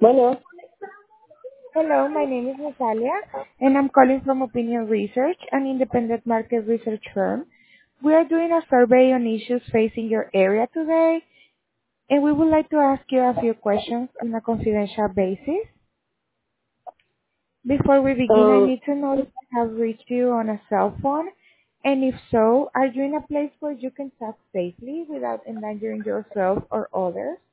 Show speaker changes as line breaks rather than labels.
Bueno,
Hello, my name is Natalia, and I'm calling from Opinion Research, an independent market research firm. We are doing a survey on issues facing your area today, and we would like to ask you a few questions on a confidential basis. Before we begin, I
um,
need to know if I have reached you on a cell phone, and if so, are you in a place where you can talk safely without endangering yourself or others?